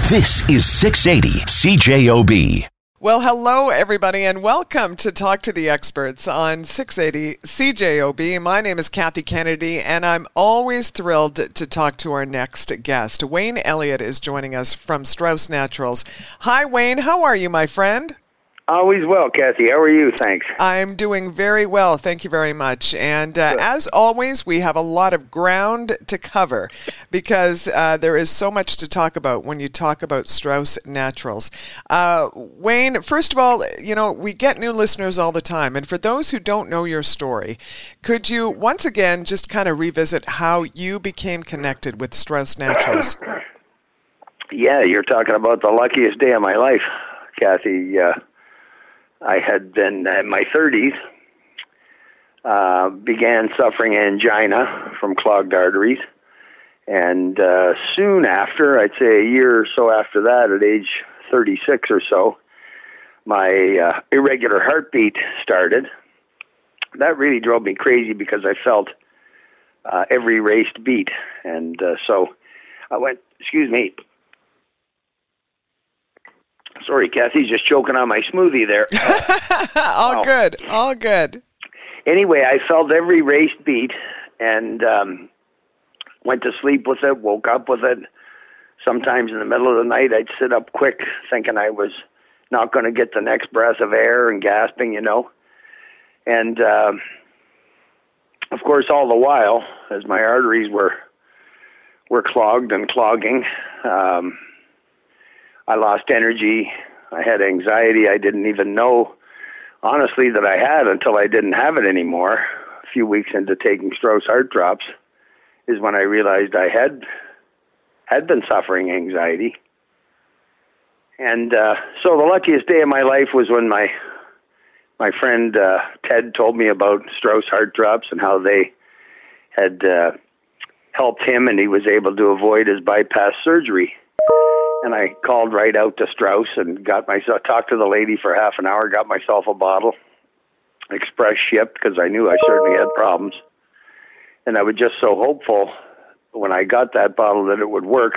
This is 680 CJOB. Well, hello, everybody, and welcome to Talk to the Experts on 680 CJOB. My name is Kathy Kennedy, and I'm always thrilled to talk to our next guest. Wayne Elliott is joining us from Strauss Naturals. Hi, Wayne. How are you, my friend? Always well, Kathy. How are you? Thanks. I'm doing very well. Thank you very much. And as always, we have a lot of ground to cover because there is so much to talk about when you talk about Strauss Naturals. Wayne, first of all, you know, we get new listeners all the time. And for those who don't know your story, could you once again just kind of revisit how you became connected with Strauss Naturals? Yeah, you're talking about the luckiest day of my life, Kathy. I had been in my 30s, began suffering angina from clogged arteries, and soon after, I'd say a year or so after that, at age 36 or so, my irregular heartbeat started. That really drove me crazy because I felt every raced beat, and so I went, excuse me, sorry, Kathy's just choking on my smoothie there. All good, all good. Anyway, I felt every raced beat and went to sleep with it, woke up with it. Sometimes in the middle of the night, I'd sit up quick thinking I was not going to get the next breath of air and gasping, you know. And, of course, all the while, as my arteries were clogged and clogging, I lost energy. I had anxiety. I didn't even know, honestly, that I had until I didn't have it anymore. A few weeks into taking Strauss Heart Drops is when I realized I had been suffering anxiety. And so the luckiest day of my life was when my friend Ted told me about Strauss Heart Drops and how they had helped him and he was able to avoid his bypass surgery. And I called right out to Strauss and talked to the lady for half an hour, got myself a bottle, express shipped because I knew I certainly had problems. And I was just so hopeful when I got that bottle that it would work.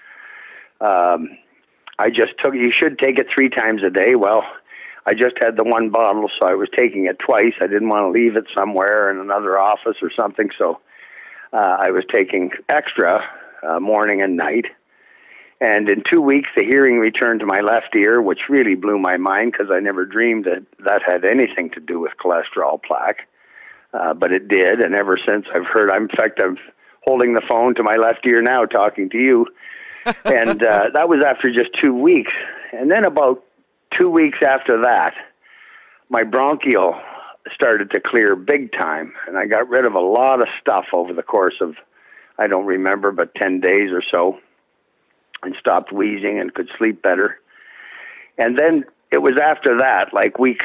You should take it 3 times a day. Well, I just had the one bottle, so I was taking it twice. I didn't want to leave it somewhere in another office or something, so I was taking extra morning and night. And in 2 weeks, the hearing returned to my left ear, which really blew my mind because I never dreamed that had anything to do with cholesterol plaque. But it did, and ever since I've heard, in fact, I'm holding the phone to my left ear now talking to you. And that was after just 2 weeks. And then about 2 weeks after that, my bronchial started to clear big time, and I got rid of a lot of stuff over the course of, I don't remember, but 10 days or so. And stopped wheezing and could sleep better. And then it was after that, like week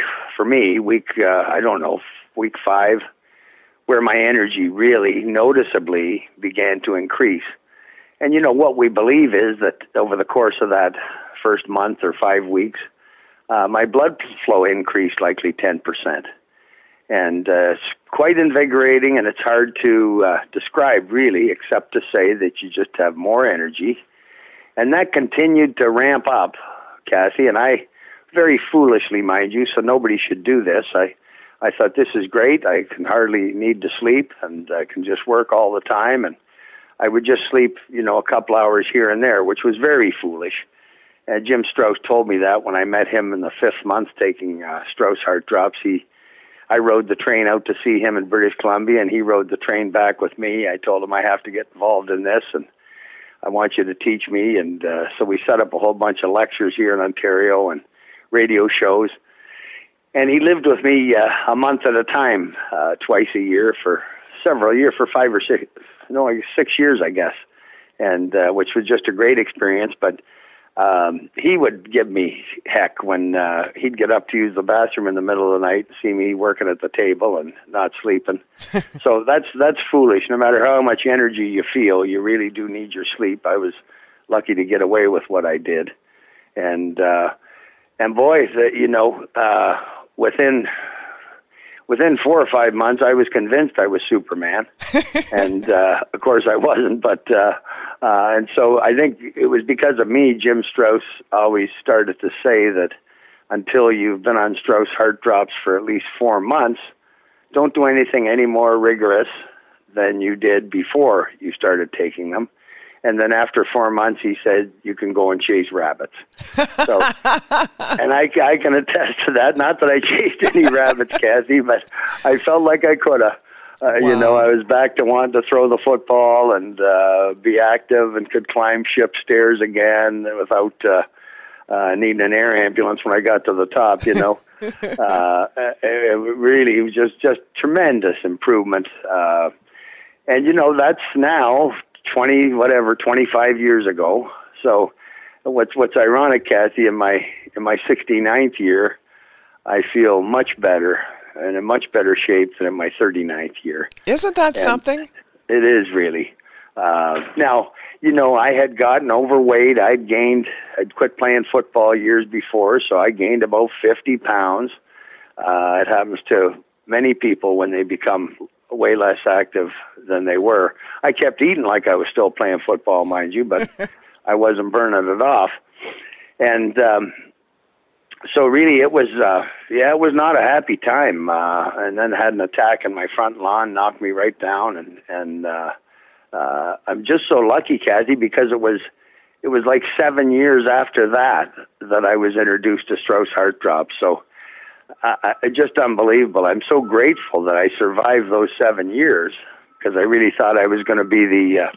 5, where my energy really noticeably began to increase. And, you know, what we believe is that over the course of that first month or 5 weeks, my blood flow increased likely 10%. And it's quite invigorating, and it's hard to describe, really, except to say that you just have more energy. And that continued to ramp up, Kathy, and I, very foolishly, mind you, so nobody should do this. I thought, this is great. I can hardly need to sleep, and I can just work all the time. And I would just sleep, you know, a couple hours here and there, which was very foolish. Jim Strauss told me that when I met him in the 5th month taking Strauss Heart Drops. I rode the train out to see him in British Columbia, and he rode the train back with me. I told him I have to get involved in this, and I want you to teach me. And so we set up a whole bunch of lectures here in Ontario and radio shows. And he lived with me a month at a time, twice a year for several years, for 6 years, I guess. And which was just a great experience. But he would give me heck when he'd get up to use the bathroom in the middle of the night and see me working at the table and not sleeping. So that's foolish. No matter how much energy you feel, you really do need your sleep. I was lucky to get away with what I did. And boy, you know, within 4 or 5 months, I was convinced I was Superman. And, of course, I wasn't, but And so I think it was because of me, Jim Strauss always started to say that until you've been on Strauss Heart Drops for at least 4 months, don't do anything any more rigorous than you did before you started taking them. And then after 4 months, he said, you can go and chase rabbits. So, and I can attest to that. Not that I chased any rabbits, Kathy, but I felt like I could have. Wow. You know, I was back to wanting to throw the football and be active and could climb ship stairs again without needing an air ambulance when I got to the top, you know. It really was just tremendous improvement. And, you know, that's now 25 years ago. So what's ironic, Kathy, in my 69th year, I feel much better and in much better shape than in my 39th year. Isn't that something? It is really. Now, you know, I had gotten overweight. I'd quit playing football years before, so I gained about 50 pounds. It happens to many people when they become way less active than they were. I kept eating like I was still playing football, mind you, but I wasn't burning it off. And so really it was not a happy time. And then had an attack in my front lawn, knocked me right down. And I'm just so lucky, Kathy, because it was like 7 years after that I was introduced to Strauss Heart Drops. So just unbelievable. I'm so grateful that I survived those 7 years, because I really thought I was going to be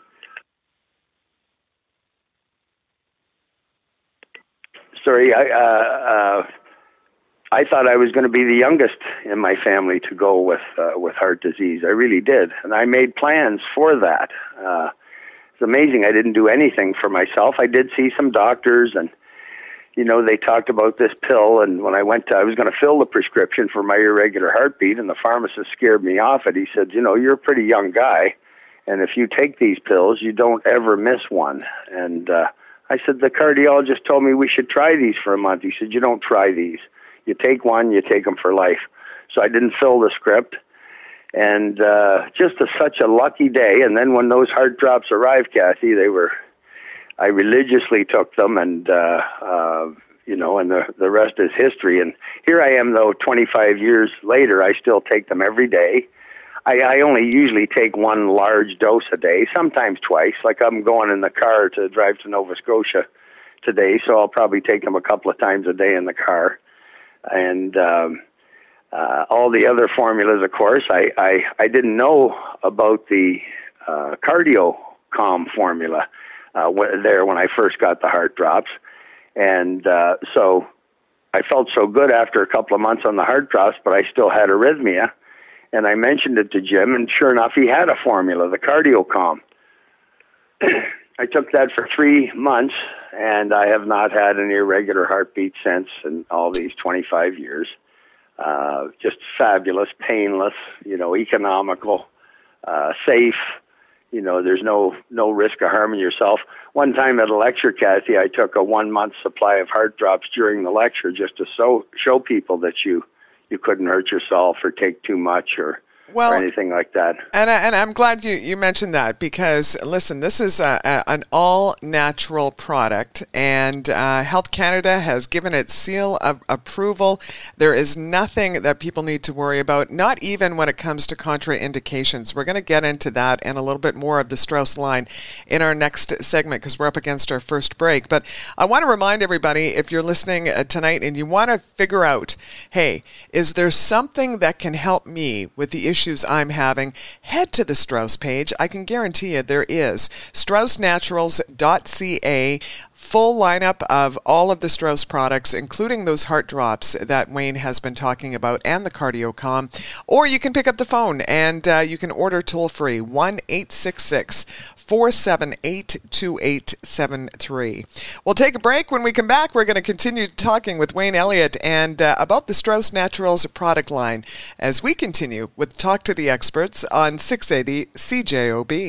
I thought I was going to be the youngest in my family to go with heart disease. I really did, and I made plans for that. It's amazing I didn't do anything for myself. I did see some doctors, and you know, they talked about this pill, and when I was going to fill the prescription for my irregular heartbeat, and the pharmacist scared me off it. He said, you know, you're a pretty young guy, and if you take these pills, you don't ever miss one. And I said, the cardiologist told me we should try these for a month. He said, you don't try these. You take one, you take them for life. So I didn't fill the script, and such a lucky day. And then when those heart drops arrived, Kathy, I religiously took them, and you know, and the rest is history. And here I am, though, 25 years later, I still take them every day. I only usually take one large dose a day, sometimes twice. Like I'm going in the car to drive to Nova Scotia today, so I'll probably take them a couple of times a day in the car. And all the other formulas, of course, I didn't know about the CardioCalm formula when I first got the heart drops. And so I felt so good after a couple of months on the heart drops, but I still had arrhythmia. And I mentioned it to Jim, and sure enough, he had a formula, the CardioCalm. I took that for 3 months, and I have not had an irregular heartbeat since in all these 25 years. Just fabulous, painless, you know, economical, safe. You know, there's no risk of harming yourself. One time at a lecture, Kathy, I took a 1 month supply of heart drops during the lecture just to show people that you couldn't hurt yourself or take too much or anything like that. And I'm glad you mentioned that, because, listen, this is an all-natural product, and Health Canada has given it seal of approval. There is nothing that people need to worry about, not even when it comes to contraindications. We're going to get into that and a little bit more of the Strauss line in our next segment, because we're up against our first break. But I want to remind everybody, if you're listening tonight and you want to figure out, hey, is there something that can help me with the issues I'm having, head to the Strauss page. I can guarantee you there is. StraussNaturals.ca. Full lineup of all of the Strauss products, including those heart drops that Wayne has been talking about and the CardioCalm. Or you can pick up the phone and you can order toll-free, 1-866-478-2873. We'll take a break. When we come back, we're going to continue talking with Wayne Elliott and about the Strauss Naturals product line as we continue with Talk to the Experts on 680 CJOB.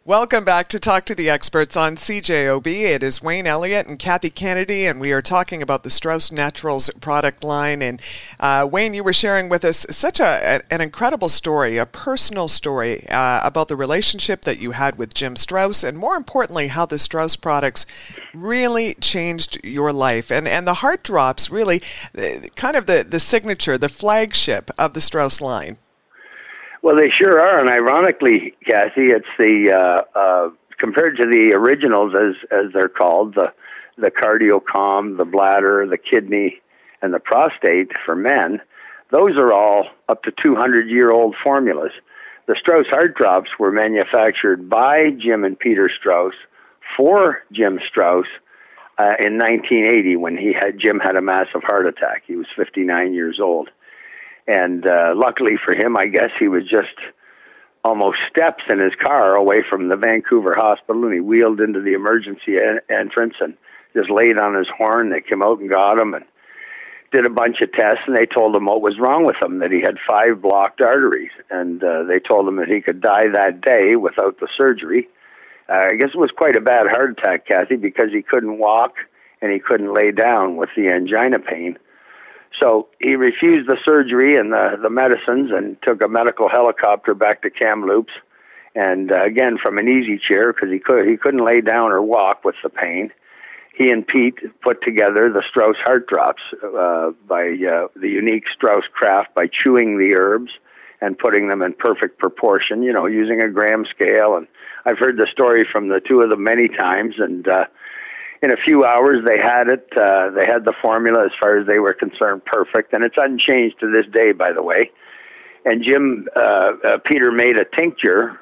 Welcome back to Talk to the Experts on CJOB. It is Wayne Elliott and Kathy Kennedy, and we are talking about the Strauss Naturals product line. And Wayne, you were sharing with us such an incredible story, a personal story about the relationship that you had with Jim Strauss, and more importantly, how the Strauss products really changed your life. And the Heart Drops, really kind of the signature, the flagship of the Strauss line. Well, they sure are, and ironically, Kathy, it's the compared to the originals, as they're called, the CardioCalm, the bladder, the kidney, and the prostate for men. Those are all up to 200-year-old formulas. The Strauss Heart Drops were manufactured by Jim and Peter Strauss for Jim Strauss in 1980 when Jim had a massive heart attack. He was 59 years old. And luckily for him, I guess he was just almost steps in his car away from the Vancouver hospital, and he wheeled into the emergency entrance and just laid on his horn. They came out and got him and did a bunch of tests, and they told him what was wrong with him, that he had 5 blocked arteries. And they told him that he could die that day without the surgery. I guess it was quite a bad heart attack, Kathy, because he couldn't walk and he couldn't lay down with the angina pain. So he refused the surgery and the medicines and took a medical helicopter back to Kamloops, and again from an easy chair because he couldn't lay down or walk with the pain. He and Pete put together the Strauss Heart Drops by the unique Strauss craft by chewing the herbs and putting them in perfect proportion, using a gram scale. And I've heard the story from the two of them many times, and in a few hours, they had it. They had the formula, as far as they were concerned, perfect. And it's unchanged to this day, by the way. And Peter made a tincture,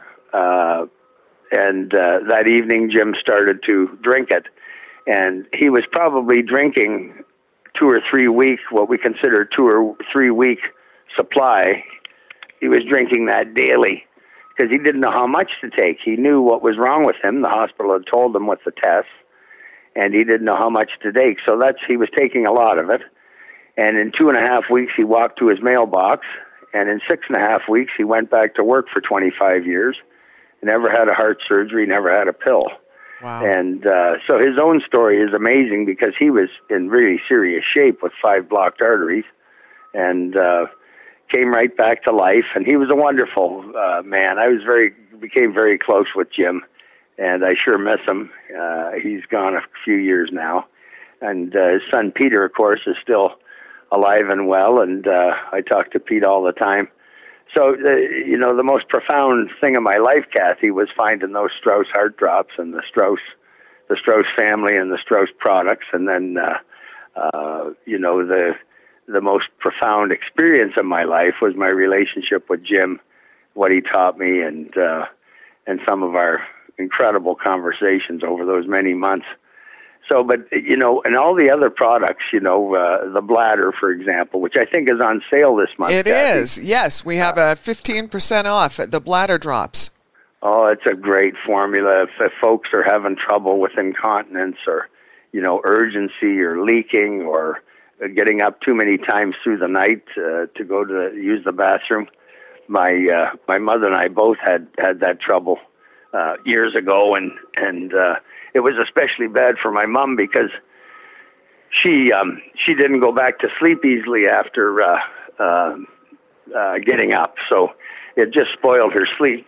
and that evening Jim started to drink it. And he was probably drinking 2 or 3 weeks, what we consider 2 or 3 week supply. He was drinking that daily because he didn't know how much to take. He knew what was wrong with him. The hospital had told him what the tests. And he didn't know how much to take. So he was taking a lot of it. And in 2.5 weeks, he walked to his mailbox. And in 6.5 weeks, he went back to work for 25 years. Never had a heart surgery, never had a pill. Wow. And so his own story is amazing because he was in really serious shape with 5 blocked arteries and came right back to life. And he was a wonderful man. I became very close with Jim. And I sure miss him. He's gone a few years now. And his son Peter, of course, is still alive and well. And I talk to Pete all the time. So, the most profound thing in my life, Kathy, was finding those Strauss Heart Drops and the Strauss family and the Strauss products. And then, the most profound experience of my life was my relationship with Jim, what he taught me, and some of our incredible conversations over those many months. So, but, and all the other products, the bladder, for example, which I think is on sale this month. It is, yes. We have a 15% off the bladder drops. Oh, it's a great formula. If folks are having trouble with incontinence or, urgency or leaking or getting up too many times through the night to go to use the bathroom, my mother and I both had that trouble years ago, and it was especially bad for my mom because she didn't go back to sleep easily after getting up, so it just spoiled her sleep.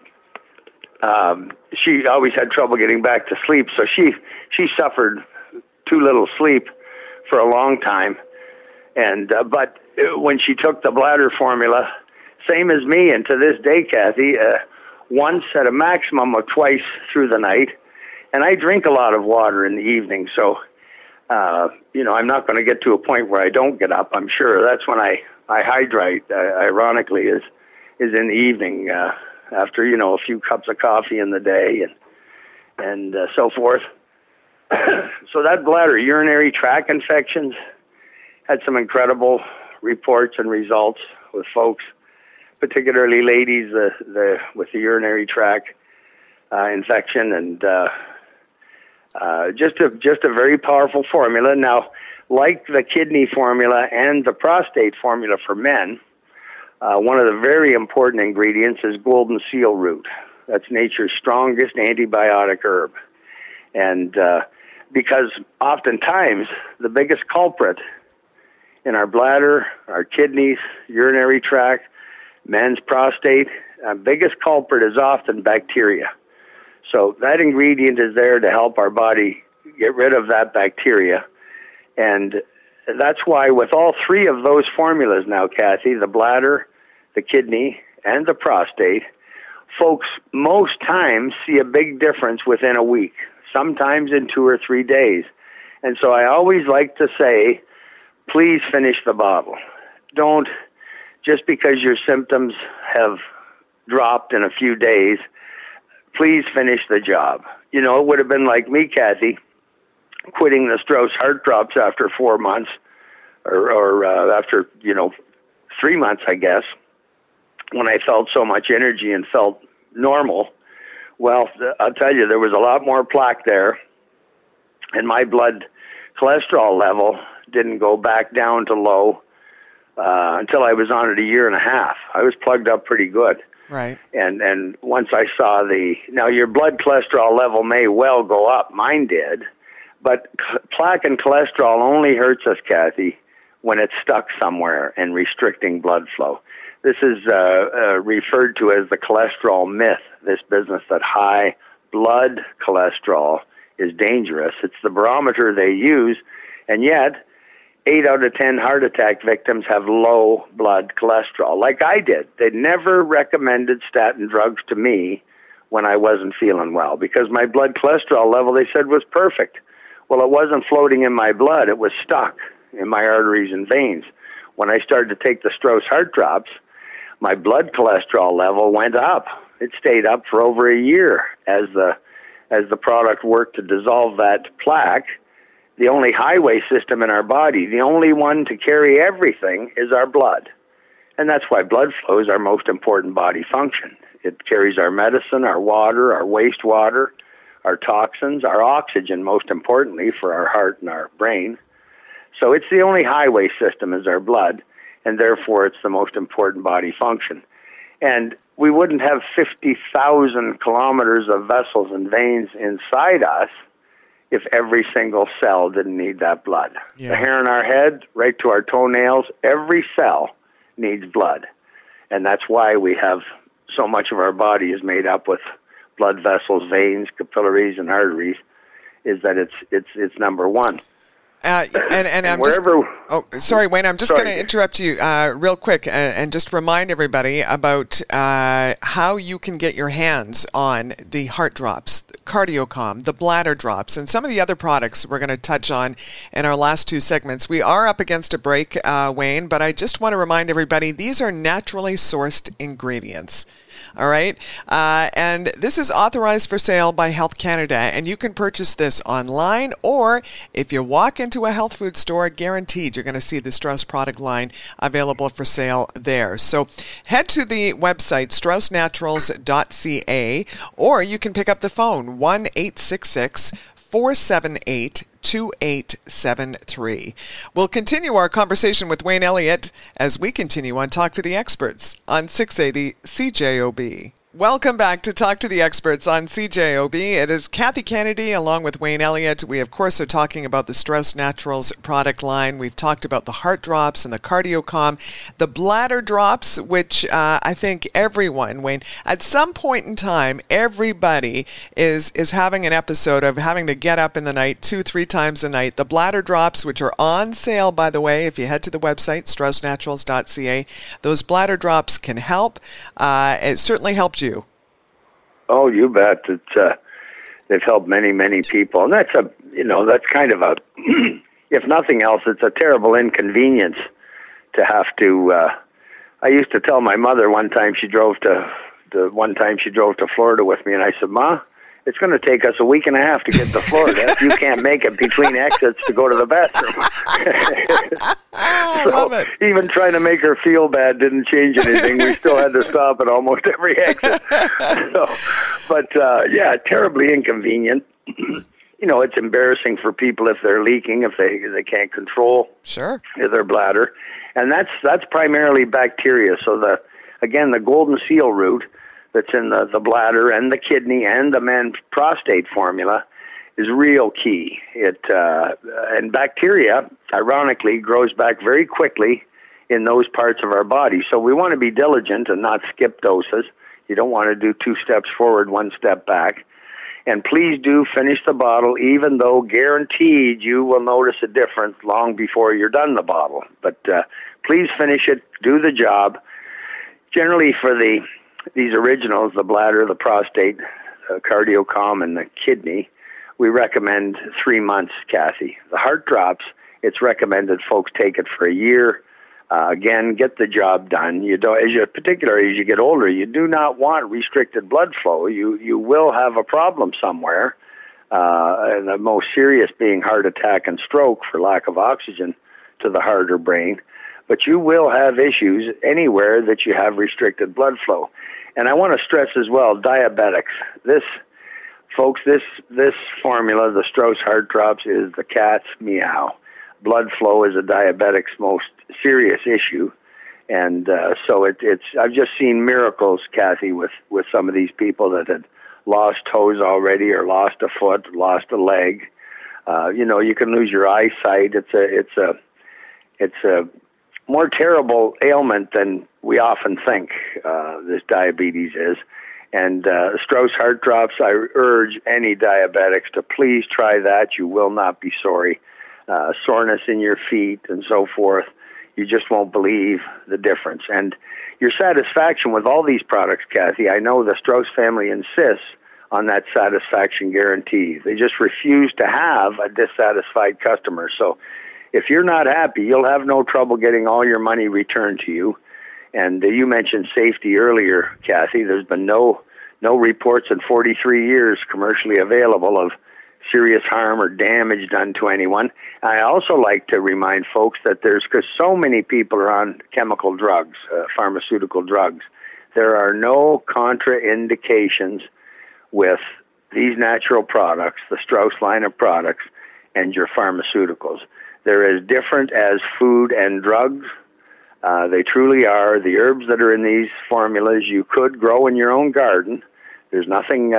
She always had trouble getting back to sleep, so she suffered too little sleep for a long time, and but when she took the bladder formula, same as me, and to this day, Kathy, once at a maximum of twice through the night. And I drink a lot of water in the evening, so, I'm not going to get to a point where I don't get up, I'm sure. That's when I hydrate, ironically, is in the evening after, a few cups of coffee in the day and so forth. So that bladder, urinary tract infections, had some incredible reports and results with folks, particularly ladies with the urinary tract infection, and just a very powerful formula. Now, like the kidney formula and the prostate formula for men, one of the very important ingredients is golden seal root. That's nature's strongest antibiotic herb. And because oftentimes the biggest culprit in our bladder, our kidneys, urinary tract, men's prostate, biggest culprit is often bacteria. So that ingredient is there to help our body get rid of that bacteria. And that's why with all three of those formulas now, Kathy, the bladder, the kidney, and the prostate, folks most times see a big difference within a week, sometimes in 2 or 3 days. And so I always like to say, please finish the bottle. Don't, just because your symptoms have dropped in a few days, please finish the job. You know, it would have been like me, Kathy, quitting the Strauss Heart Drops after 4 months, or after, 3 months, I guess, when I felt so much energy and felt normal. Well, I'll tell you, there was a lot more plaque there, and my blood cholesterol level didn't go back down to low until I was on it 1.5 years. I was plugged up pretty good. Right. And once I saw now your blood cholesterol level may well go up. Mine did. But plaque and cholesterol only hurts us, Kathy, when it's stuck somewhere and restricting blood flow. This is referred to as the cholesterol myth, this business that high blood cholesterol is dangerous. It's the barometer they use, and yet 8 out of 10 heart attack victims have low blood cholesterol, like I did. They never recommended statin drugs to me when I wasn't feeling well because my blood cholesterol level, they said, was perfect. Well, it wasn't floating in my blood. It was stuck in my arteries and veins. When I started to take the Strauss Heart Drops, my blood cholesterol level went up. It stayed up for over 1 year as the product worked to dissolve that plaque. The only highway system in our body, the only one to carry everything, is our blood. And that's why blood flow is our most important body function. It carries our medicine, our water, our wastewater, our toxins, our oxygen, most importantly, for our heart and our brain. So it's the only highway system is our blood, and therefore it's the most important body function. And we wouldn't have 50,000 kilometers of vessels and veins inside us if every single cell didn't need that blood. Yeah. The hair on our head, right to our toenails, every cell needs blood. And that's why we have so much of our body is made up with blood vessels, veins, capillaries, and arteries, is that it's number one. And I'm wherever, sorry, Wayne, I'm just going to interrupt you real quick and just remind everybody about how you can get your hands on the heart drops, CardioCalm, the bladder drops, and some of the other products we're going to touch on in our last two segments. We are up against a break, Wayne, but I just want to remind everybody these are naturally sourced ingredients. All right. And this is authorized for sale by Health Canada, and you can purchase this online, or if you walk into a health food store, guaranteed you're going to see the Strauss product line available for sale there. So head to the website, straussnaturals.ca, or you can pick up the phone, 1-866-478-2873. We'll continue our conversation with Wayne Elliott as we continue on Talk to the Experts on 680 CJOB. Welcome back to Talk to the Experts on CJOB. It is Kathy Kennedy along with Wayne Elliott. We, of course, are talking about the Strauss Naturals product line. We've talked about the heart drops and the CardioCalm, the bladder drops, which I think everyone, Wayne, at some point in time, everybody is having an episode of having to get up in the night 2-3 times a night. The bladder drops, which are on sale, by the way, if you head to the website, straussnaturals.ca, those bladder drops can help. It certainly helped you. Oh, you bet. They've helped many, many people, and that's kind of a, if nothing else, it's a terrible inconvenience to have to. I used to tell my mother one time she drove to Florida with me, and I said, "Ma, it's going to take us a week and a half to get to Florida if you can't make it between exits to go to the bathroom." Love it. Even trying to make her feel bad didn't change anything. We still had to stop at almost every exit. Yeah, terribly inconvenient. It's embarrassing for people if they're leaking, if they can't control their bladder. And that's primarily bacteria. So the golden seal root, that's in the bladder and the kidney and the men's prostate formula is real key. And bacteria, ironically, grows back very quickly in those parts of our body. So we want to be diligent and not skip doses. You don't want to do 2 steps forward, 1 step back. And please do finish the bottle, even though guaranteed you will notice a difference long before you're done the bottle. But please finish it, do the job. Generally for these originals, the bladder, the prostate, cardiocom, and the kidney, we recommend 3 months, Kathy. The heart drops, it's recommended folks take it for a year. Again, get the job done. Particularly as you get older, you do not want restricted blood flow. You will have a problem somewhere, and the most serious being heart attack and stroke for lack of oxygen to the heart or brain. But you will have issues anywhere that you have restricted blood flow. And I want to stress as well, diabetics. This formula, the Strauss Heart Drops, is the cat's meow. Blood flow is a diabetic's most serious issue, and so it's. I've just seen miracles, Kathy, with some of these people that had lost toes already, or lost a foot, lost a leg. You can lose your eyesight. It's a more terrible ailment than we often think. This diabetes is. And Strauss Heart Drops, I urge any diabetics to please try that. You will not be sorry. Soreness in your feet and so forth, you just won't believe the difference. And your satisfaction with all these products, Kathy, I know the Strauss family insists on that satisfaction guarantee. They just refuse to have a dissatisfied customer. So if you're not happy, you'll have no trouble getting all your money returned to you. And you mentioned safety earlier, Kathy. There's been no reports in 43 years commercially available of serious harm or damage done to anyone. I also like to remind folks that because so many people are on chemical drugs, pharmaceutical drugs, there are no contraindications with these natural products, the Strauss line of products, and your pharmaceuticals. They're as different as food and drugs. They truly are. The herbs that are in these formulas you could grow in your own garden. There's nothing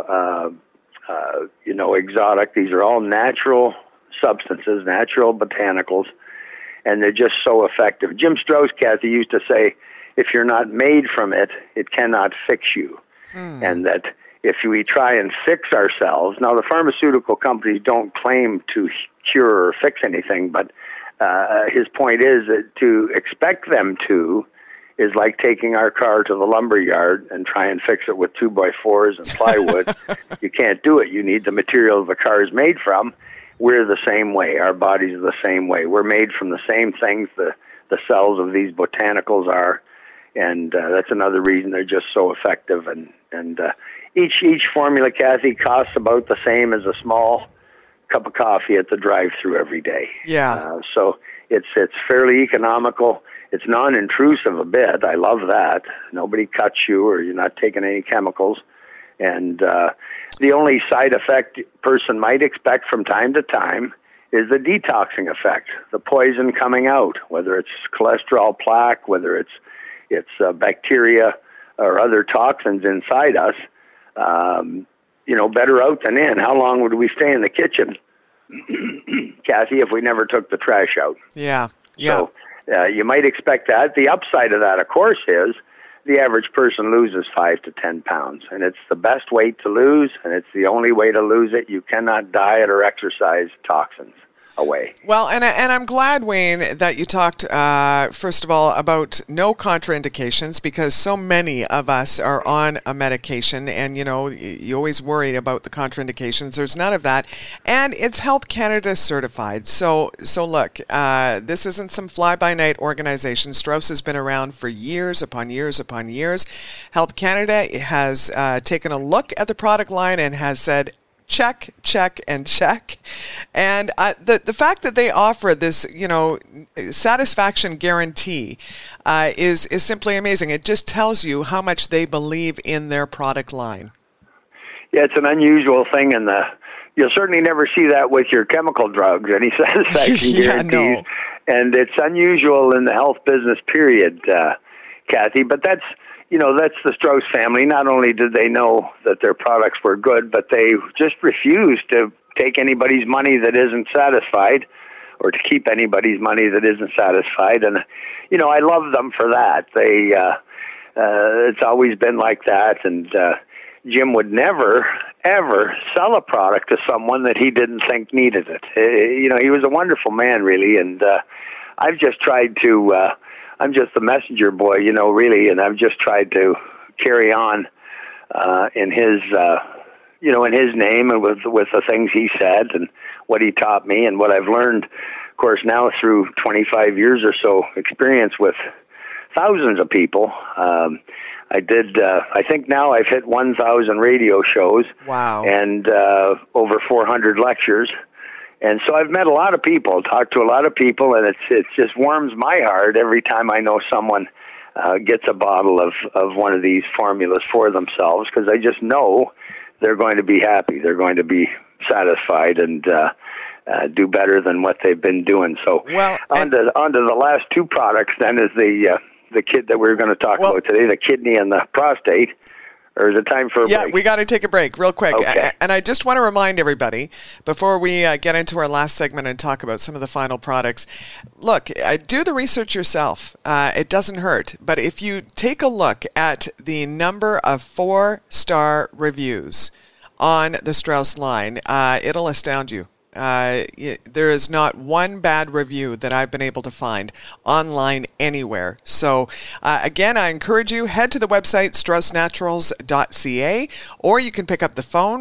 exotic. These are all natural substances, natural botanicals, and they're just so effective. Jim Strauss, Kathy, used to say, if you're not made from it, it cannot fix you. And that if we try and fix ourselves, now the pharmaceutical companies don't claim to cure or fix anything, but his point is that to expect them to is like taking our car to the lumber yard and try and fix it with 2x4s and plywood. You can't do it. You need the material the car is made from. We're the same way. Our bodies are the same way. We're made from the same things the cells of these botanicals are, and that's another reason they're just so effective. And each formula, Kathy, costs about the same as a small cup of coffee at the drive-through every day. Yeah. So it's fairly economical. It's non-intrusive a bit. I love that. Nobody cuts you, or you're not taking any chemicals. And the only side effect a person might expect from time to time is the detoxing effect, the poison coming out, whether it's cholesterol plaque, whether it's bacteria or other toxins inside us. Better out than in. How long would we stay in the kitchen, Kathy, if we never took the trash out? Yeah. So you might expect that. The upside of that, of course, is the average person loses 5 to 10 pounds, and it's the best weight to lose, and it's the only way to lose it. You cannot diet or exercise toxins away. Well, and I'm glad, Wayne, that you talked, first of all, about no contraindications, because so many of us are on a medication, and, you always worry about the contraindications. There's none of that, and it's Health Canada certified. So look, this isn't some fly-by-night organization. Strauss has been around for years upon years upon years. Health Canada has taken a look at the product line and has said, check, check, and check. And the fact that they offer this, satisfaction guarantee is simply amazing. It just tells you how much they believe in their product line. Yeah, it's an unusual thing, and you'll certainly never see that with your chemical drugs, any satisfaction guarantees. No. And it's unusual in the health business, period, Kathy. But that's, that's the Strauss family. Not only did they know that their products were good, but they just refused to take anybody's money that isn't satisfied, or to keep anybody's money that isn't satisfied. And, I love them for that. It's always been like that. And Jim would never, ever sell a product to someone that he didn't think needed it. He was a wonderful man, really. And I've just tried to, I'm just the messenger boy, really. And I've just tried to carry on in his, in his name, and with the things he said and what he taught me and what I've learned, of course, now through 25 years or so experience with thousands of people. I think now I've hit 1,000 radio shows. Wow. And over 400 lectures. And so I've met a lot of people, talked to a lot of people, and it just warms my heart every time I know someone gets a bottle of one of these formulas for themselves, because I just know they're going to be happy. They're going to be satisfied and do better than what they've been doing. So on to the last two products then is the kid that we're going to talk about today, the kidney and the prostate. Or is it time for a break? Yeah, we got to take a break real quick. Okay. And I just want to remind everybody, before we get into our last segment and talk about some of the final products, look, do the research yourself. It doesn't hurt. But if you take a look at the number of 4-star reviews on the Strauss line, it'll astound you. There is not one bad review that I've been able to find online anywhere. So again, I encourage you, head to the website straussnaturals.ca, or you can pick up the phone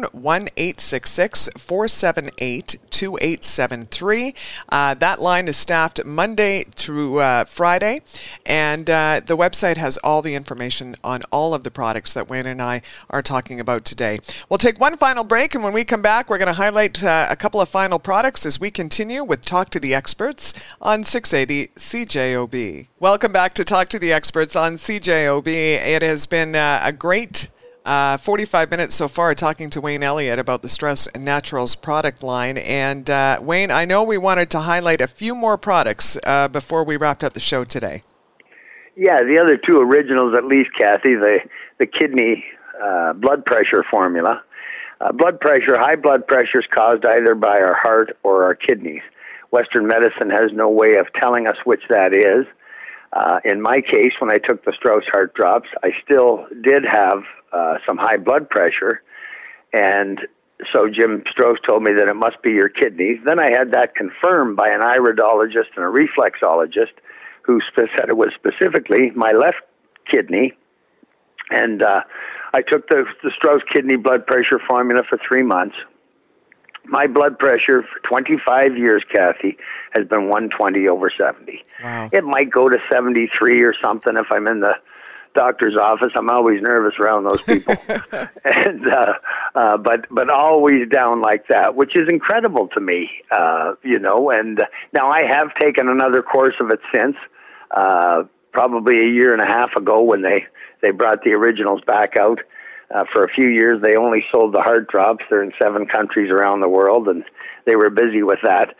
1-866-478-2873. That line is staffed Monday through Friday, and the website has all the information on all of the products that Wayne and I are talking about today. We'll take one final break, and when we come back, we're going to highlight a couple of final products as we continue with Talk to the Experts on 680 CJOB. Welcome back to Talk to the Experts on CJOB. It has been a great 45 minutes so far talking to Wayne Elliott about the Strauss Naturals product line. And Wayne, I know we wanted to highlight a few more products before we wrapped up the show today. Yeah, the other two originals at least, Kathy, the kidney blood pressure formula. High blood pressure is caused either by our heart or our kidneys. Western medicine has no way of telling us which that is. In my case, when I took the Strauss heart drops, I still did have some high blood pressure, and so Jim Strauss told me that it must be your kidneys. Then I had that confirmed by an iridologist and a reflexologist who said it was specifically my left kidney, and I took the Strauss kidney blood pressure formula for 3 months. My blood pressure for 25 years, Kathy, has been 120/70. Wow. It might go to 73 or something if I'm in the doctor's office. I'm always nervous around those people. And but always down like that, which is incredible to me, And now I have taken another course of it since, probably a year and a half ago when they brought the originals back out. For a few years, they only sold the heart drops. They're in 7 countries around the world, and they were busy with that.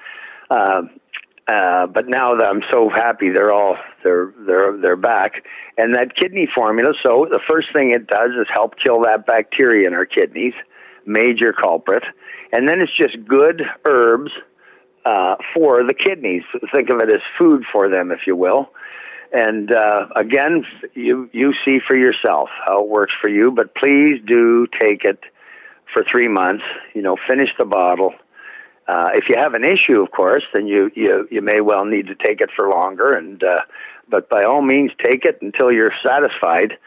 But now that I'm so happy they're back. And that kidney formula, so the first thing it does is help kill that bacteria in our kidneys, major culprit. And then it's just good herbs for the kidneys. Think of it as food for them, if you will. And again, you see for yourself how it works for you, but please do take it for 3 months. Finish the bottle. If you have an issue, of course, then you may well need to take it for longer. And but by all means, take it until you're satisfied.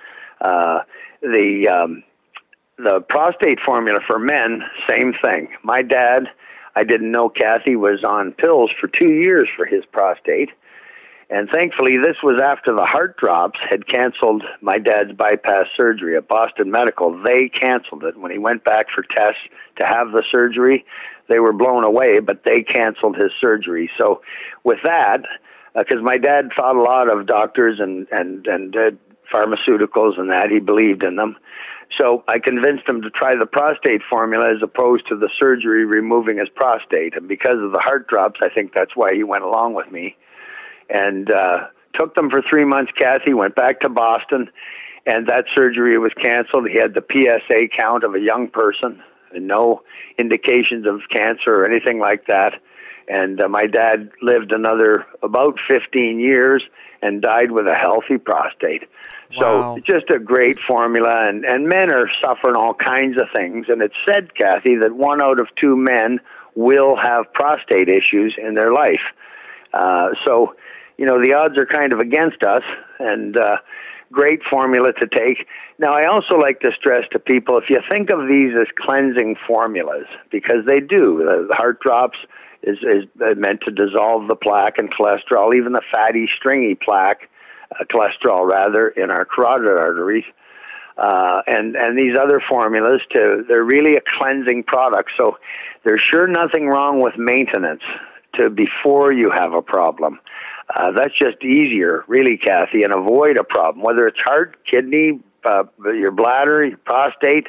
The prostate formula for men, same thing. My dad, I didn't know, Kathy, was on pills for 2 years for his prostate. And thankfully, this was after the heart drops had canceled my dad's bypass surgery at Boston Medical. They canceled it. When he went back for tests to have the surgery, they were blown away, but they canceled his surgery. So with that, because my dad thought a lot of doctors and pharmaceuticals and that, he believed in them. So I convinced him to try the prostate formula as opposed to the surgery removing his prostate. And because of the heart drops, I think that's why he went along with me. And took them for 3 months, Kathy, went back to Boston, and that surgery was canceled. He had the PSA count of a young person and no indications of cancer or anything like that. And my dad lived another about 15 years and died with a healthy prostate. Wow. So just a great formula, and men are suffering all kinds of things. And it's said, Kathy, that 1 out of 2 men will have prostate issues in their life. So, you know, the odds are kind of against us, and great formula to take. Now, I also like to stress to people, if you think of these as cleansing formulas, because they do, the Heart Drops is meant to dissolve the plaque and cholesterol, even the fatty, stringy plaque, cholesterol rather, in our carotid arteries. And these other formulas, they're really a cleansing product. So there's sure nothing wrong with maintenance to before you have a problem. That's just easier, really, Kathy, and avoid a problem, whether it's heart, kidney, your bladder, your prostate.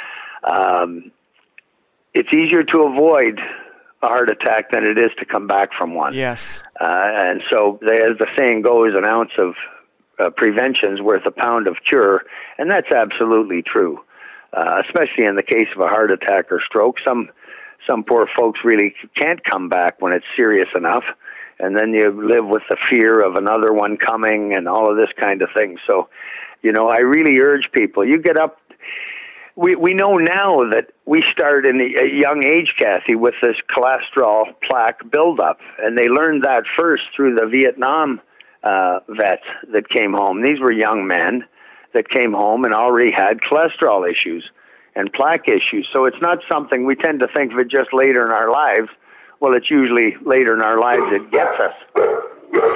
It's easier to avoid a heart attack than it is to come back from one. Yes. And so, as the saying goes, an ounce of prevention's worth a pound of cure, and that's absolutely true, especially in the case of a heart attack or stroke. Some poor folks really can't come back when it's serious enough, and then you live with the fear of another one coming and all of this kind of thing. So, you know, I really urge people, you get up. We know now that we start in a young age, Kathy, with this cholesterol plaque buildup, and they learned that first through the Vietnam vets that came home. These were young men that came home and already had cholesterol issues and plaque issues. So it's not something we tend to think of it just later in our lives. Well, it's usually later in our lives it gets us.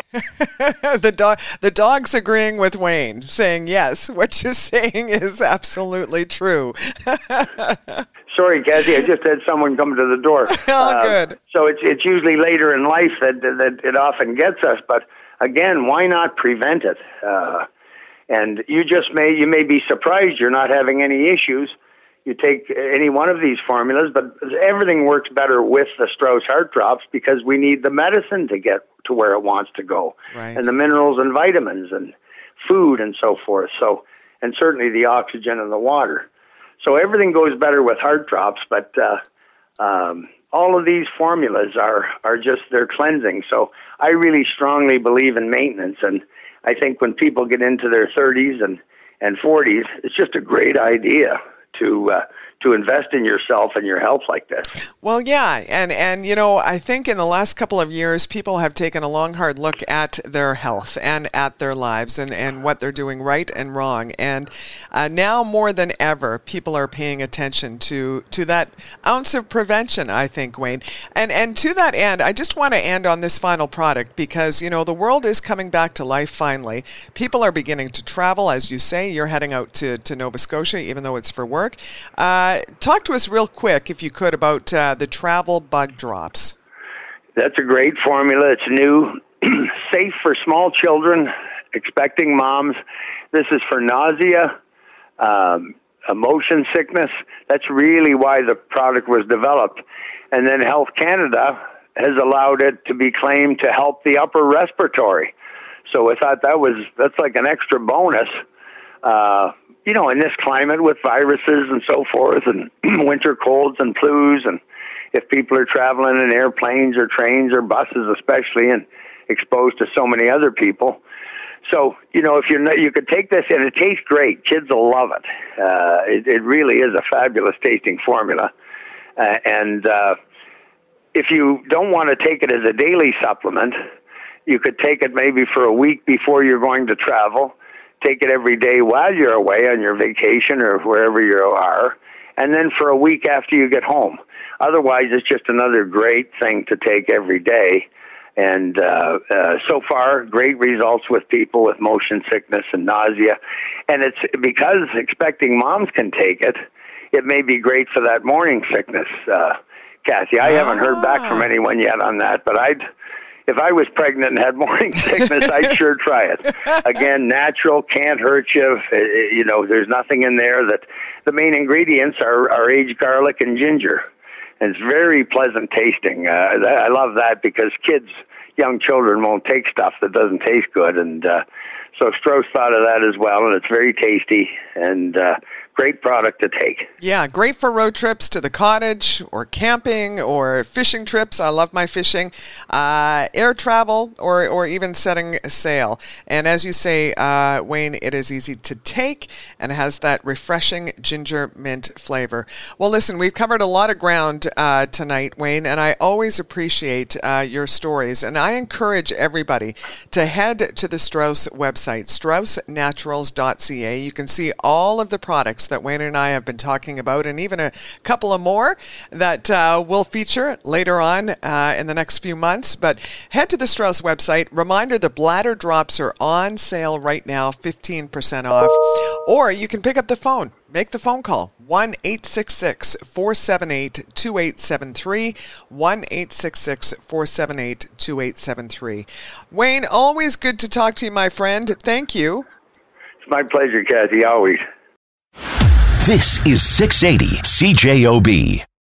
The dog's agreeing with Wayne, saying yes, what you're saying is absolutely true. Sorry, Kathy, I just had someone come to the door. Oh, good. So it's usually later in life that it often gets us. But again, why not prevent it? And you may be surprised you're not having any issues. You take any one of these formulas, but everything works better with the Strauss Heart Drops because we need the medicine to get to where it wants to go, right, and the minerals and vitamins and food and so forth. So, and certainly the oxygen and the water. So everything goes better with Heart Drops, but all of these formulas are just, they're cleansing. So I really strongly believe in maintenance, and I think when people get into their 30s and 40s, it's just a great idea to invest in yourself and your health like this. Well, yeah, and you know, I think in the last couple of years, people have taken a long, hard look at their health and at their lives and what they're doing right and wrong. And now more than ever, people are paying attention to that ounce of prevention, I think, Wayne. And to that end, I just want to end on this final product because, you know, the world is coming back to life finally. People are beginning to travel, as you say. You're heading out to Nova Scotia, even though it's for work. Talk to us real quick, if you could, about the Travel Bug Drops. That's a great formula. It's new, safe for small children, expecting moms. This is for nausea, motion sickness. That's really why the product was developed. And then Health Canada has allowed it to be claimed to help the upper respiratory. So I thought that's like an extra bonus. You know, in this climate with viruses and so forth and winter colds and flus, and if people are traveling in airplanes or trains or buses especially and exposed to so many other people. So, you know, if you're not, you could take this, and it tastes great. Kids will love it. It really is a fabulous tasting formula. And if you don't want to take it as a daily supplement, you could take it maybe for a week before you're going to travel. Take it every day while you're away on your vacation or wherever you are, and then for a week after you get home. Otherwise, it's just another great thing to take every day. And so far, great results with people with motion sickness and nausea. And it's because expecting moms can take it, it may be great for that morning sickness, Kathy. I haven't heard back from anyone yet on that, but if I was pregnant and had morning sickness, I'd sure try it. Again, natural, can't hurt you. You know, there's nothing in there that the main ingredients are aged garlic and ginger. And it's very pleasant tasting. I love that because kids young children won't take stuff that doesn't taste good. And so Strauss thought of that as well, and it's very tasty and great product to take. Yeah, great for road trips to the cottage or camping or fishing trips. I love my fishing. Air travel or even setting sail. And as you say, Wayne, it is easy to take and has that refreshing ginger mint flavor. Well, listen, we've covered a lot of ground tonight, Wayne, and I always appreciate your stories. And I encourage everybody to head to the Strauss website, straussnaturals.ca. You can see all of the products that Wayne and I have been talking about, and even a couple of more that we'll feature later on in the next few months. But head to the Strauss website. Reminder, the bladder drops are on sale right now, 15% off. Or you can pick up the phone. Make the phone call, 1-866-478-2873, 1-866-478-2873. Wayne, always good to talk to you, my friend. Thank you. It's my pleasure, Kathy, always. This is 680 CJOB.